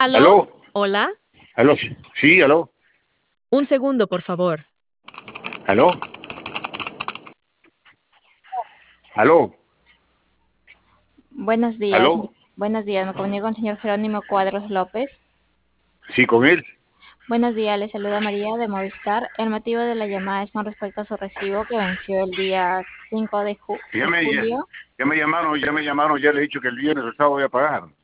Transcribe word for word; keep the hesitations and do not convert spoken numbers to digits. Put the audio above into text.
¿Aló? ¿Aló? ¿Hola? ¿Aló? Sí, sí, aló. Un segundo, por favor. ¿Aló? ¿Aló? Buenos días, ¿Aló? buenos días, me comunico con el señor Jerónimo Cuadros López. Sí, con él. Buenos días, le saluda María de Movistar. El motivo de la llamada es con respecto a su recibo que venció el día cinco de, ju- Ya de me, ya, julio. ya me llamaron, ya me llamaron, ya le he dicho que el viernes o el sábado voy a pagar.